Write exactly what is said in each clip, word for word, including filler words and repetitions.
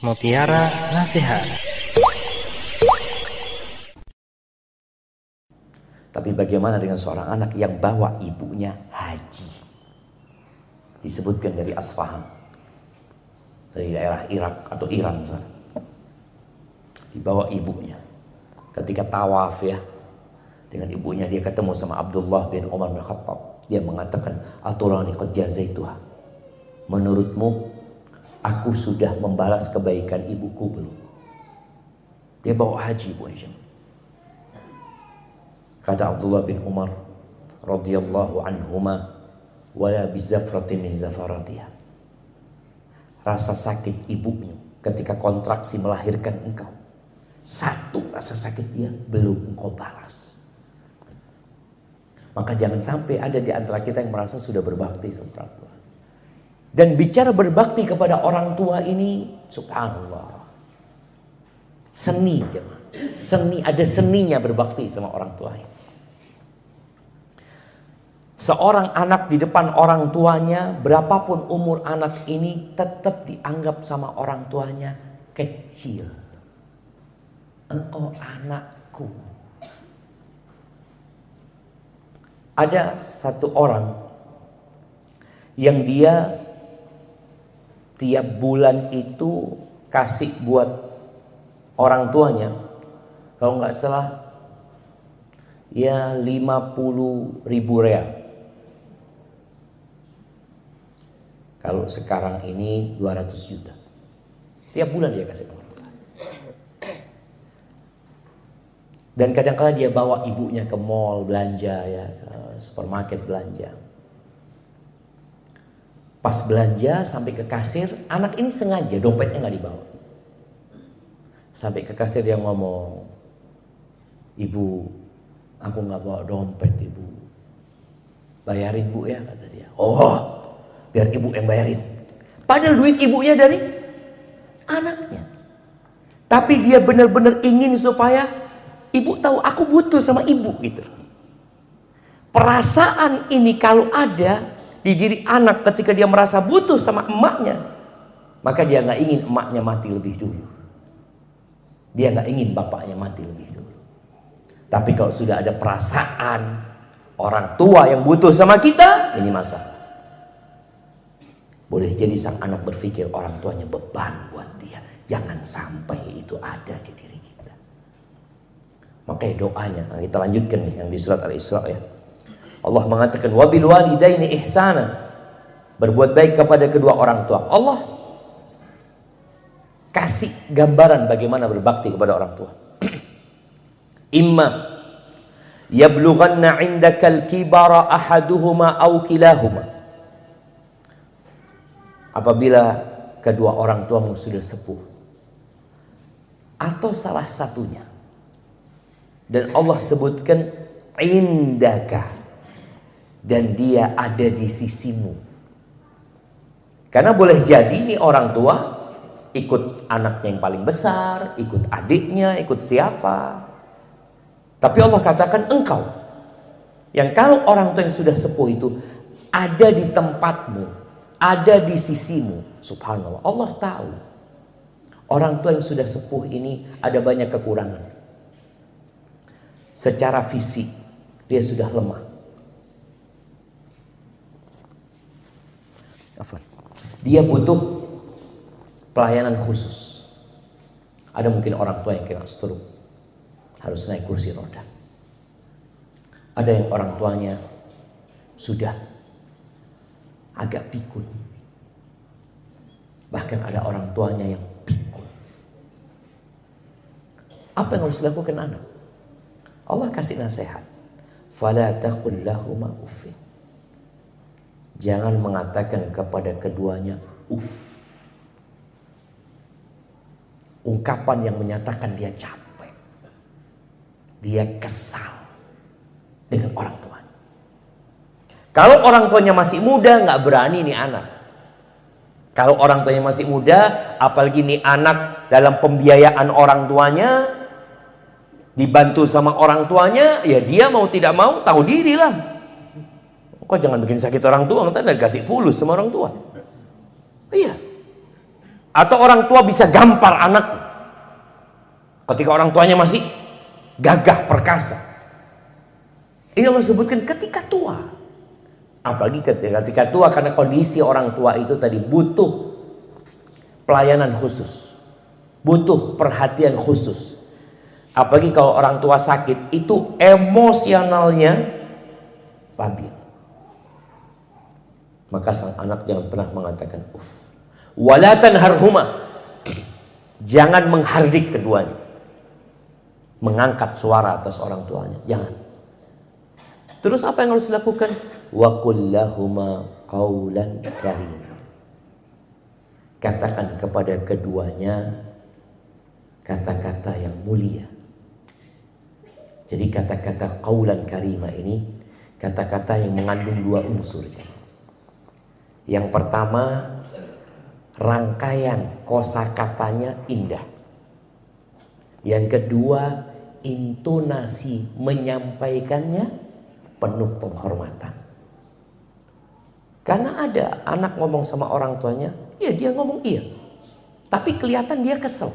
Mutiara Nasihat. Tapi bagaimana dengan seorang anak yang bawa ibunya haji? Disebutkan dari Asfahan, dari daerah Irak atau Iran sana. Dibawa ibunya. Ketika tawaf ya, dengan ibunya dia ketemu sama Abdullah bin Umar bin Khattab. Dia mengatakan, "Aturani qad jazaituha." Menurutmu aku sudah membalas kebaikan ibuku belum? Dia bawa haji Bu Aisyah. Kata Abdullah bin Umar radhiyallahu anhuma, wala bizafratin min zafaratiha. Rasa sakit ibunya ketika kontraksi melahirkan engkau, satu rasa sakit dia belum engkau balas. Maka jangan sampai ada di antara kita yang merasa sudah berbakti sama orang tua. Dan bicara berbakti kepada orang tua ini, subhanallah, seni jemaah. Seni, ada seninya berbakti sama orang tua. Seorang anak di depan orang tuanya, berapapun umur anak ini, tetap dianggap sama orang tuanya kecil. Engkau anakku. Ada satu orang yang dia tiap bulan itu kasih buat orang tuanya, kalau nggak salah ya lima puluh ribu real. Kalau sekarang ini dua ratus juta. Tiap bulan dia kasih orang tua. Dan kadang-kadang dia bawa ibunya ke mall belanja ya, ke supermarket belanja. Pas belanja sampai ke kasir, anak ini sengaja dompetnya nggak dibawa. Sampai ke kasir dia ngomong, "Ibu, aku nggak bawa dompet, ibu. Bayarin bu ya," kata dia. "Oh, biar ibu yang bayarin." Padahal duit ibunya dari anaknya. Tapi dia benar-benar ingin supaya ibu tahu aku butuh sama ibu gitu. Perasaan ini kalau ada di diri anak ketika dia merasa butuh sama emaknya, maka dia nggak ingin emaknya mati lebih dulu. Dia nggak ingin bapaknya mati lebih dulu. Tapi kalau sudah ada perasaan orang tua yang butuh sama kita, ini masalah. Boleh jadi sang anak berpikir orang tuanya beban buat dia. Jangan sampai itu ada di diri kita. Makanya doanya, nah kita lanjutkan nih yang di surat Al-Isra ya. Allah mengatakan wabil walidaini ihsana, berbuat baik kepada kedua orang tua. Allah kasih gambaran bagaimana berbakti kepada orang tua. Imma yablughanna 'indakal kibara ahaduhuma aw kilahuma. Apabila kedua orang tuamu sudah sepuh atau salah satunya, dan Allah sebutkan indaka, dan dia ada di sisimu. Karena boleh jadi nih orang tua ikut anaknya yang paling besar, ikut adiknya, ikut siapa. Tapi Allah katakan engkau, yang kalau orang tua yang sudah sepuh itu ada di tempatmu, ada di sisimu. Subhanallah, Allah tahu orang tua yang sudah sepuh ini ada banyak kekurangan. Secara fisik dia sudah lemah. Dia butuh pelayanan khusus. Ada mungkin orang tua yang kena stroke, harus naik kursi roda. Ada yang orang tuanya sudah agak pikun. Bahkan ada orang tuanya yang pikun. Apa yang harus dilakukan anak? Allah kasih nasihat. Fala taqul lahuma uffin. Jangan mengatakan kepada keduanya uff. Ungkapan yang menyatakan dia capek, dia kesal dengan orang tua. Kalau orang tuanya masih muda, nggak berani nih anak. Kalau orang tuanya masih muda, apalagi nih anak dalam pembiayaan orang tuanya, dibantu sama orang tuanya, ya dia mau tidak mau tahu diri lah. Kok jangan bikin sakit orang tua, ntar kasih fulus sama orang tua. Iya. Atau orang tua bisa gampar anak ketika orang tuanya masih gagah perkasa. Ini Allah sebutkan ketika tua. Apalagi ketika, ketika tua, karena kondisi orang tua itu tadi butuh pelayanan khusus, butuh perhatian khusus. Apalagi kalau orang tua sakit, itu emosionalnya labil. Maka sang anak jangan pernah mengatakan uff. Wala tanharhuma. Jangan menghardik keduanya, mengangkat suara atas orang tuanya, jangan. Terus apa yang harus dilakukan? Wa qul lahuma qawlan karim. Katakan kepada keduanya kata-kata yang mulia. Jadi kata-kata qaulan karima ini kata-kata yang mengandung dua unsur. Yang pertama, rangkaian kosakatanya indah. Yang kedua, intonasi menyampaikannya penuh penghormatan. Karena ada anak ngomong sama orang tuanya, iya dia ngomong iya, tapi kelihatan dia kesel.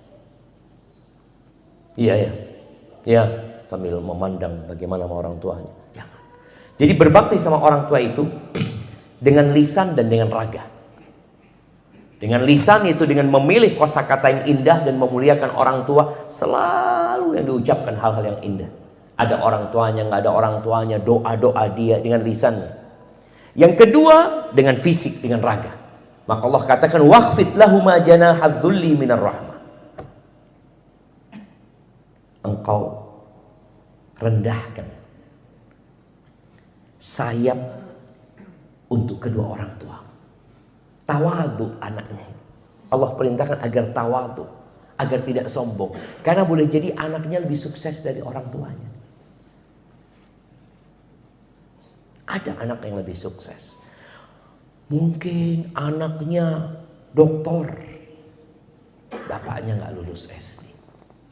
Iya ya, iya, sambil memandang bagaimana sama orang tuanya. Jangan. Jadi berbakti sama orang tua itu dengan lisan dan dengan raga. Dengan lisan itu dengan memilih kosakata yang indah dan memuliakan orang tua, selalu yang diucapkan hal-hal yang indah. Ada orang tuanya, nggak ada orang tuanya, doa-doa dia dengan lisannya. Yang kedua dengan fisik, dengan raga. Maka Allah katakan waqfid lahuma janahadzulli minar rahmah. Engkau rendahkan sayap untuk kedua orang tua. Tawadu anaknya. Allah perintahkan agar tawadu, agar tidak sombong. Karena boleh jadi anaknya lebih sukses dari orang tuanya. Ada anak yang lebih sukses. Mungkin anaknya doktor, bapaknya nggak lulus S D.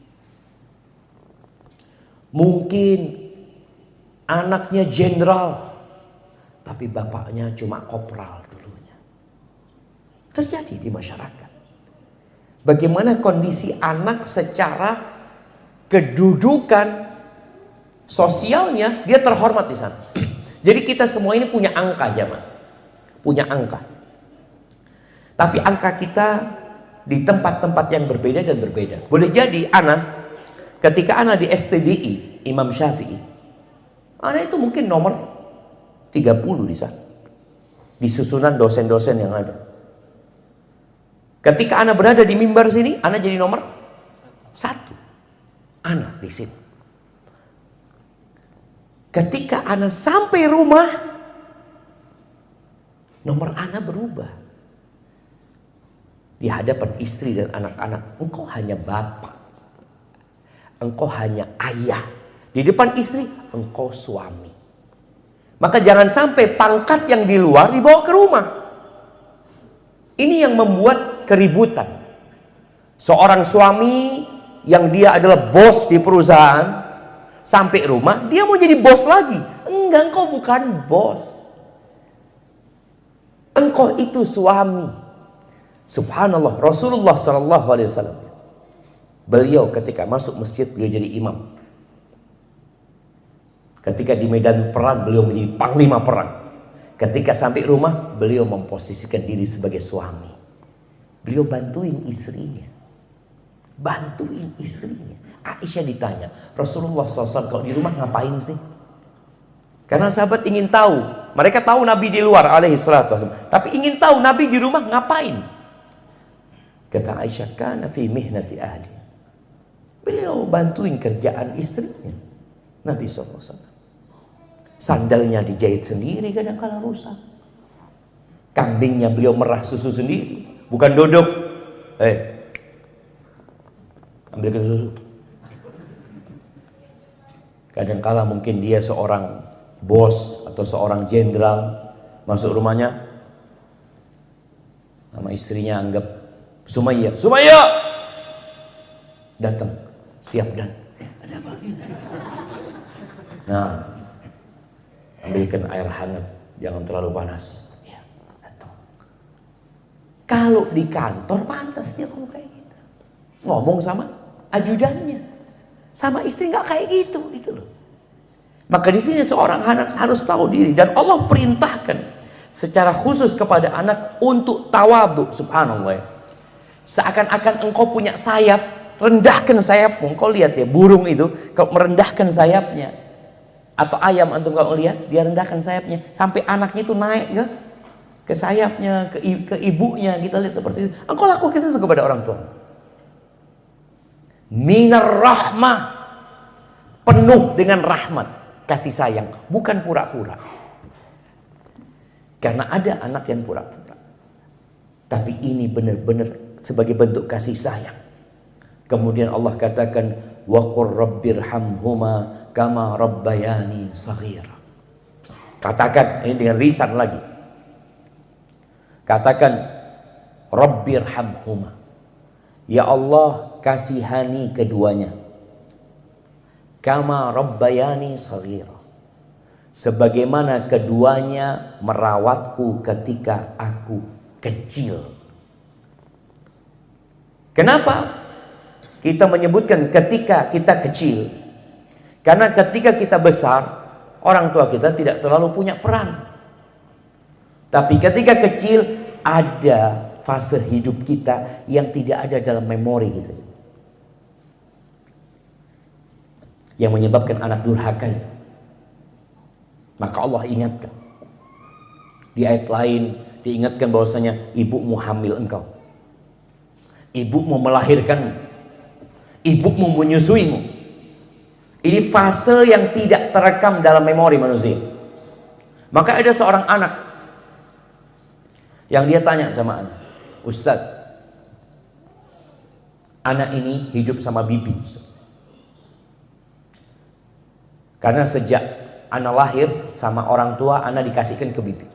Mungkin anaknya jenderal, tapi bapaknya cuma kopral dulunya. Terjadi di masyarakat. Bagaimana kondisi anak secara kedudukan sosialnya, dia terhormat di sana. Jadi kita semua ini punya angka jamaah, punya angka. Tapi angka kita di tempat-tempat yang berbeda dan berbeda. Boleh jadi anak, ketika anak di S T D I Imam Syafi'i, anak itu mungkin nomor tiga puluh di sana, di susunan dosen-dosen yang ada. Ketika anak berada di mimbar sini, anak jadi nomor satu. Anak di sini. Ketika anak sampai rumah, nomor anak berubah. Di hadapan istri dan anak-anak, engkau hanya bapak, engkau hanya ayah. Di depan istri, engkau suami. Maka jangan sampai pangkat yang di luar dibawa ke rumah. Ini yang membuat keributan. Seorang suami yang dia adalah bos di perusahaan, sampai rumah, dia mau jadi bos lagi. Enggak, engkau bukan bos. Engkau itu suami. Subhanallah, Rasulullah Sallallahu Alaihi Wasallam, beliau ketika masuk masjid, beliau jadi imam. Ketika di medan perang, beliau menjadi panglima perang. Ketika sampai rumah, beliau memposisikan diri sebagai suami. Beliau bantuin istrinya. Bantuin istrinya. Aisyah ditanya, Rasulullah shallallahu alaihi wasallam kalau di rumah ngapain sih? Karena sahabat ingin tahu. Mereka tahu Nabi di luar alaihi salatu wasallam, tapi ingin tahu Nabi di rumah ngapain. Kata Aisyah, kana fi mihnati ahli. Beliau bantuin kerjaan istrinya. Nabi shallallahu alaihi wasallam. Sandalnya dijahit sendiri kadang-kala rusak. Kambingnya beliau merah susu sendiri, bukan duduk. Eh, ambilkan susu. Kadang-kala mungkin dia seorang bos atau seorang jenderal, masuk rumahnya, nama istrinya anggap Sumayyah. Sumayyah! Datang, siap dan eh, ada apa? Nah, ambilkan air hangat, jangan terlalu panas. Ya, datang. Kalau di kantor pantas dia ngomong kayak gitu. Ngomong sama ajudannya, sama istri nggak kayak gitu, gitu loh. Maka di sini seorang anak harus tahu diri, dan Allah perintahkan secara khusus kepada anak untuk tawadhu. Subhanallah. Seakan-akan engkau punya sayap, rendahkan sayapmu. Engkau lihat ya, burung itu kalau merendahkan sayapnya, atau ayam antum kalau lihat dia rendahkan sayapnya sampai anaknya itu naik ke ke sayapnya, ke, ke ibunya. Kita lihat seperti itu. Engkau lakukan itu kepada orang tua. Minar rahmah, penuh dengan rahmat, kasih sayang, bukan pura-pura. Karena ada anak yang pura-pura, tapi ini benar-benar sebagai bentuk kasih sayang. Kemudian Allah katakan, wa qur rabbirhamhuma kama rabbayani shaghira. Katakan ini dengan lisan lagi. Katakan rabbirhamhuma, ya Allah kasihani keduanya, kama rabbayani shaghira, sebagaimana keduanya merawatku ketika aku kecil. Kenapa kita menyebutkan ketika kita kecil? Karena ketika kita besar, orang tua kita tidak terlalu punya peran. Tapi ketika kecil ada fase hidup kita yang tidak ada dalam memori gitu, yang menyebabkan anak durhaka itu. Maka Allah ingatkan di ayat lain, diingatkan bahwasanya ibumu hamil engkau, ibumu melahirkanmu, ibumu menyusuimu. Ini fase yang tidak terekam dalam memori manusia. Maka ada seorang anak yang dia tanya sama anak, Ustaz, anak ini hidup sama bibi, Ustaz. Karena sejak anak lahir sama orang tua, anak dikasihkan ke bibi.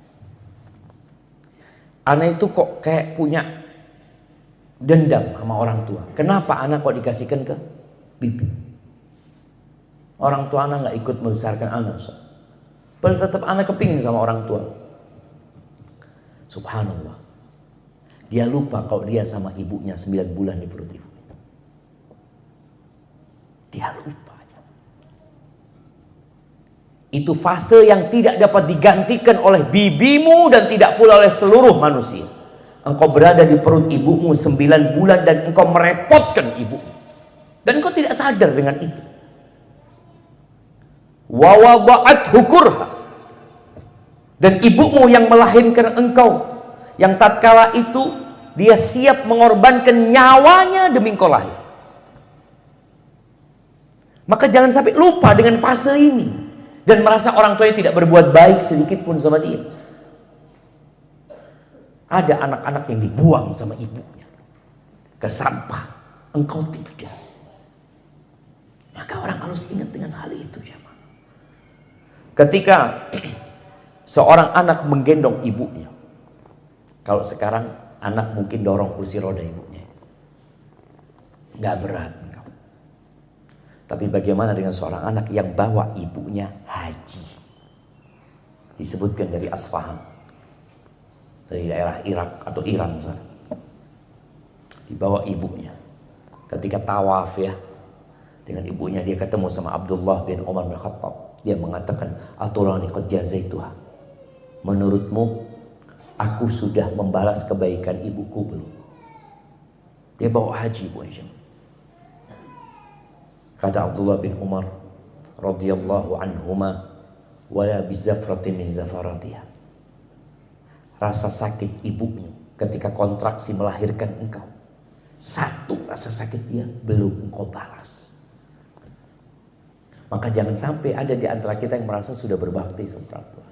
Anak itu kok kayak punya dendam sama orang tua. Kenapa anak kok dikasihkan ke bibi? Orang tua anak nggak ikut membesarkan anak, Ustaz. Padahal tetap anak kepingin sama orang tua. Subhanallah. Dia lupa kalau dia sama ibunya sembilan bulan di perut ibu. Dia lupa. Itu fase yang tidak dapat digantikan oleh bibimu dan tidak pula oleh seluruh manusia. Engkau berada di perut ibumu sembilan bulan dan engkau merepotkan ibumu. Dan engkau tidak sadar dengan itu. Wa wada'athu kurha. Dan ibumu yang melahirkan engkau, yang tatkala itu dia siap mengorbankan nyawanya demi engkau lahir. Maka jangan sampai lupa dengan fase ini dan merasa orang tuanya tidak berbuat baik sedikit pun sama dia. Ada anak-anak yang dibuang sama ibunya ke sampah, engkau tidak. Maka orang harus ingat dengan hal itu, jemaah. Ketika seorang anak menggendong ibunya, kalau sekarang anak mungkin dorong kursi roda ibunya, nggak berat engkau. Tapi bagaimana dengan seorang anak yang bawa ibunya haji? Disebutkan dari Asfahan, dari daerah Irak atau Iran sana. Dibawa ibunya ketika tawaf ya, dengan ibunya dia ketemu sama Abdullah bin Umar bin Khattab. Dia mengatakan, aturani qad jazaituha. Menurutmu aku sudah membalas kebaikan ibuku belum? Dia bawa haji ibunya. Kata Abdullah bin Umar radhiyallahu anhuma, wala bizafratin min zafaratiha. Rasa sakit ibumu ketika kontraksi melahirkan engkau, satu rasa sakit dia belum engkau balas. Maka jangan sampai ada di antara kita yang merasa sudah berbakti sama orang tua.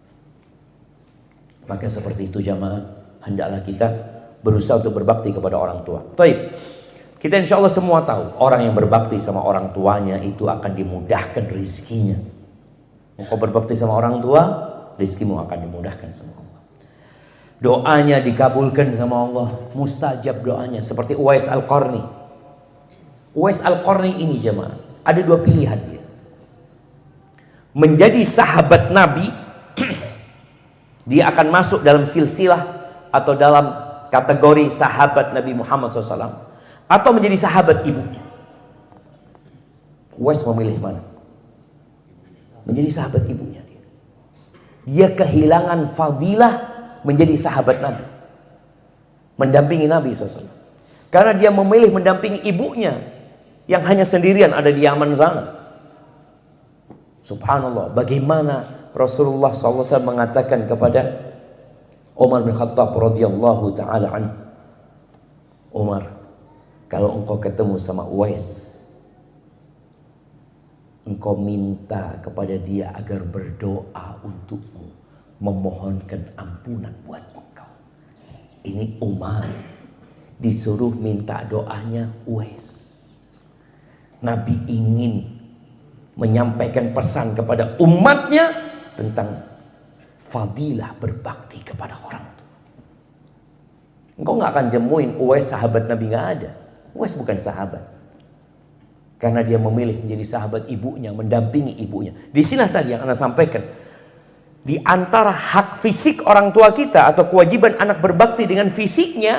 Maka seperti itu jamaah, hendaklah kita berusaha untuk berbakti kepada orang tua. Baik, kita insya Allah semua tahu orang yang berbakti sama orang tuanya itu akan dimudahkan rezekinya. Engkau berbakti sama orang tua, rezekimu akan dimudahkan sama Allah. Doanya dikabulkan sama Allah, mustajab doanya. Seperti Uwais Al-Qarni. Uwais Al-Qarni ini jemaah, ada dua pilihan dia. Menjadi sahabat Nabi, dia akan masuk dalam silsilah atau dalam kategori sahabat Nabi Muhammad shallallahu alaihi wasallam atau menjadi sahabat ibunya? Uwais memilih mana? Menjadi sahabat ibunya. Dia kehilangan fadilah menjadi sahabat Nabi, mendampingi Nabi shallallahu alaihi wasallam, karena dia memilih mendampingi ibunya yang hanya sendirian ada di Yaman sana. Subhanallah, bagaimana Rasulullah shallallahu alaihi wasallam mengatakan kepada Umar bin Khattab radhiyallahu taala anhu, Umar, kalau engkau ketemu sama Uwais, engkau minta kepada dia agar berdoa untukmu, memohonkan ampunan buat engkau. Ini Umar disuruh minta doanya Uwais. Nabi ingin menyampaikan pesan kepada umatnya tentang fadilah berbakti kepada orang tua. Engkau gak akan jemuin Uwais sahabat Nabi, gak ada. Uwais bukan sahabat, karena dia memilih menjadi sahabat ibunya, mendampingi ibunya. Disinilah tadi yang Anda sampaikan, di antara hak fisik orang tua kita atau kewajiban anak berbakti dengan fisiknya,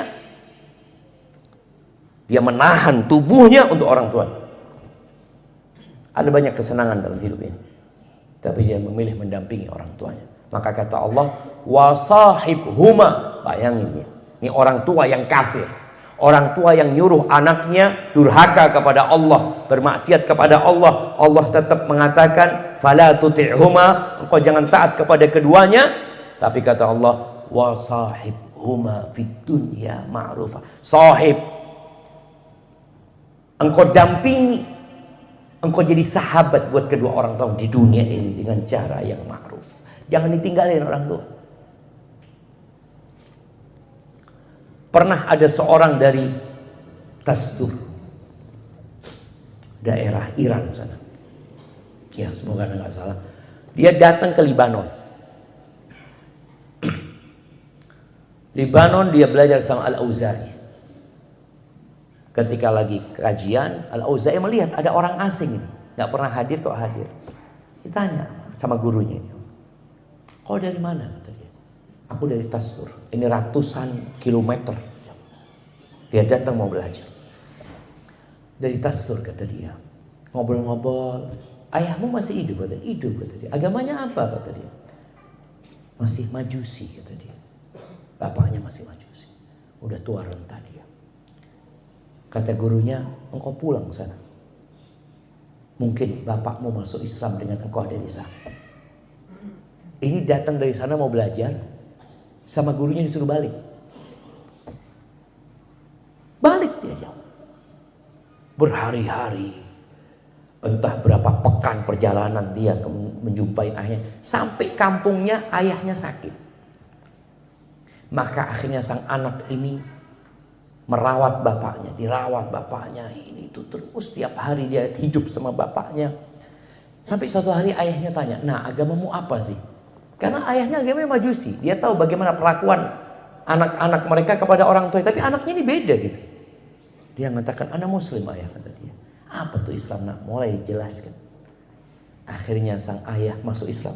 dia menahan tubuhnya untuk orang tua. Ada banyak kesenangan dalam hidup ini, tapi dia memilih mendampingi orang tuanya. Maka kata Allah, wasahibhuma. Bayangin ya, ini orang tua yang kafir, orang tua yang nyuruh anaknya durhaka kepada Allah, bermaksiat kepada Allah. Allah tetap mengatakan, fala tuti'huma, engkau jangan taat kepada keduanya. Tapi kata Allah, wasahibhuma fid dunya ma'rufa. Sahib, engkau dampingi, engkau jadi sahabat buat kedua orang tua di dunia ini dengan cara yang ma'ruf. Jangan ditinggalin orang tua. Pernah ada seorang dari Tastur, daerah Iran sana. Ya, semoga Anda nggak salah. Dia datang ke Libanon. Libanon dia belajar sama Al-Auza'i. Ketika lagi kajian, Al-Auza'i melihat ada orang asing ini, nggak pernah hadir kok hadir. Ditanya sama gurunya, kau dari mana? Kata dia, aku dari Tastur. Ini ratusan kilometer. Dia datang mau belajar. Dari Tastur, kata dia. Ngobrol-ngobrol. Ayahmu masih hidup? Kata dia. Hidup, kata dia. Agamanya apa? Kata dia. Masih Majusi, kata dia. Bapaknya masih Majusi. Udah tua renta dia. Kata gurunya, engkau pulang sana. Mungkin bapakmu masuk Islam dengan engkau ada di sana. Ini datang dari sana mau belajar, sama gurunya disuruh balik. Balik dia jauh. Berhari-hari, entah berapa pekan perjalanan dia menjumpai ayahnya. Sampai kampungnya ayahnya sakit. Maka akhirnya sang anak ini merawat bapaknya, dirawat bapaknya. Ini itu terus tiap hari dia hidup sama bapaknya. Sampai suatu hari ayahnya tanya, nah agamamu apa sih? Karena ayahnya agamanya Majusi. Dia tahu bagaimana perlakuan anak-anak mereka kepada orang tua. Tapi anaknya ini beda gitu. Dia mengatakan, anak muslim ayah, kata dia. Apa tuh Islam nak? Mulai dijelaskan. Akhirnya sang ayah masuk Islam.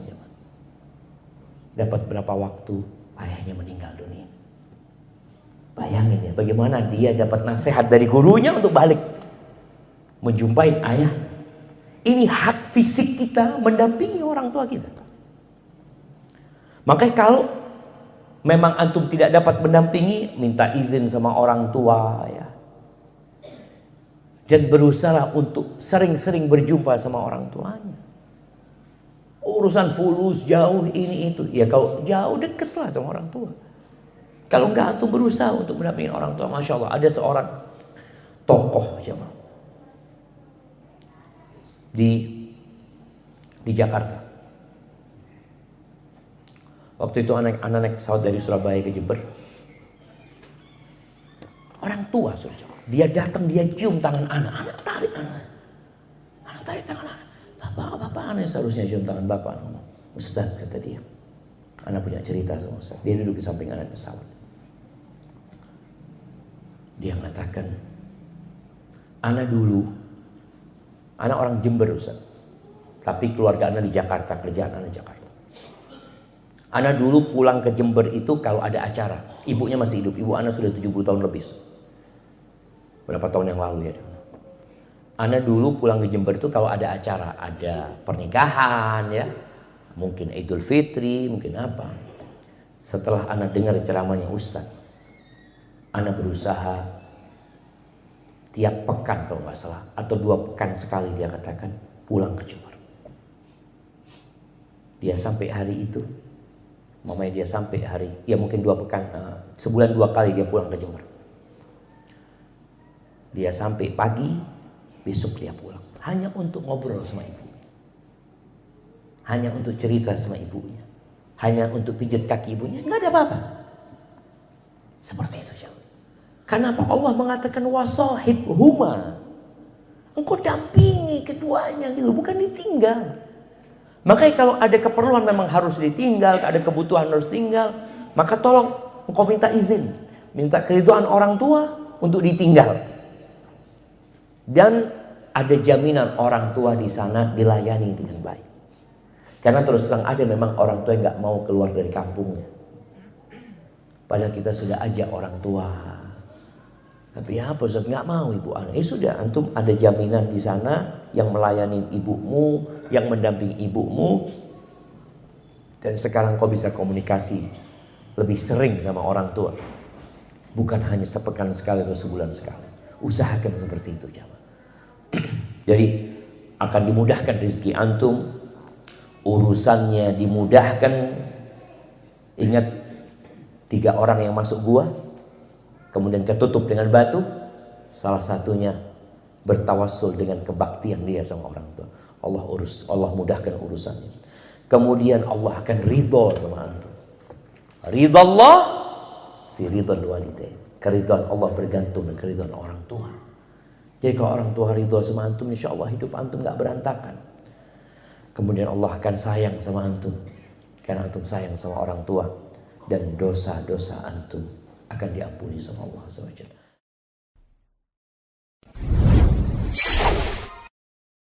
Dapat berapa waktu ayahnya meninggal dunia. Bayangin ya, bagaimana dia dapat nasihat dari gurunya untuk balik menjumpai ayah. Ini hak fisik kita mendampingi orang tua kita. Makanya kalau memang antum tidak dapat mendampingi, minta izin sama orang tua ya. Dan berusaha untuk sering-sering berjumpa sama orang tuanya. Urusan fulus jauh ini itu, ya kalau jauh dekatlah sama orang tua. Kalau enggak antum berusaha untuk mendampingi orang tua. Masya Allah, ada seorang tokoh jemaah di di Jakarta. Waktu itu anak anak naik pesawat dari Surabaya ke Jember. Orang tua suruh jawab. Dia datang, dia cium tangan anak, anak tarik anak, anak tarik tangan anak. Bapak, bapak anak seharusnya cium tangan bapak. Ustaz, kata dia, anak punya cerita sama Ustaz. Dia duduk di samping anak pesawat. Dia mengatakan, anak dulu, anak orang Jember Ustaz, tapi keluarga anak di Jakarta, kerjaan anak di Jakarta. Ana dulu pulang ke Jember itu kalau ada acara. Ibunya masih hidup. Ibu Ana sudah tujuh puluh tahun lebih. Berapa tahun yang lalu ya. Ana dulu pulang ke Jember itu kalau ada acara. Ada pernikahan ya. Mungkin Idul Fitri, mungkin apa. Setelah Ana dengar ceramahnya Ustaz, Ana berusaha tiap pekan kalau nggak salah. Atau dua pekan sekali dia katakan pulang ke Jember. Dia sampai hari itu. Mamanya dia sampai hari, ya mungkin dua pekan, uh, sebulan dua kali dia pulang ke Jember. Dia sampai pagi, besok dia pulang. Hanya untuk ngobrol sama ibu. Hanya untuk cerita sama ibunya. Hanya untuk pijat kaki ibunya, nggak ada apa-apa. Seperti itu. Kenapa Allah mengatakan wasahib huma? Engkau dampingi keduanya gitu, bukan ditinggal. Makanya kalau ada keperluan memang harus ditinggal, ada kebutuhan harus tinggal, maka tolong engkau minta izin, minta keridhaan orang tua untuk ditinggal. Dan ada jaminan orang tua di sana dilayani dengan baik. Karena terus terang ada memang orang tua yang nggak mau keluar dari kampungnya. Padahal kita sudah ajak orang tua. Tapi ya apa Ustaz, nggak mau ibu anak. Ya sudah, antum ada jaminan di sana yang melayani ibumu, yang mendampingi ibumu. Dan sekarang kau bisa komunikasi lebih sering sama orang tua. Bukan hanya sepekan sekali atau sebulan sekali. Usahakan seperti itu jamaah. Jadi akan dimudahkan rezeki antum, urusannya dimudahkan. Ingat tiga orang yang masuk gua, kemudian ketutup dengan batu. Salah satunya bertawassul dengan kebaktian dia sama orang tua. Allah urus, Allah mudahkan urusannya. Kemudian Allah akan ridho sama antum. Ridha Allah fi ridhal walidain. Keridhaan Allah bergantung dengan keridhaan orang tua. Jadi kalau orang tua ridho sama antum, insya Allah hidup antum gak berantakan. Kemudian Allah akan sayang sama antum karena antum sayang sama orang tua. Dan dosa-dosa antum akan diampuni sama Allah subhanahu wa taala.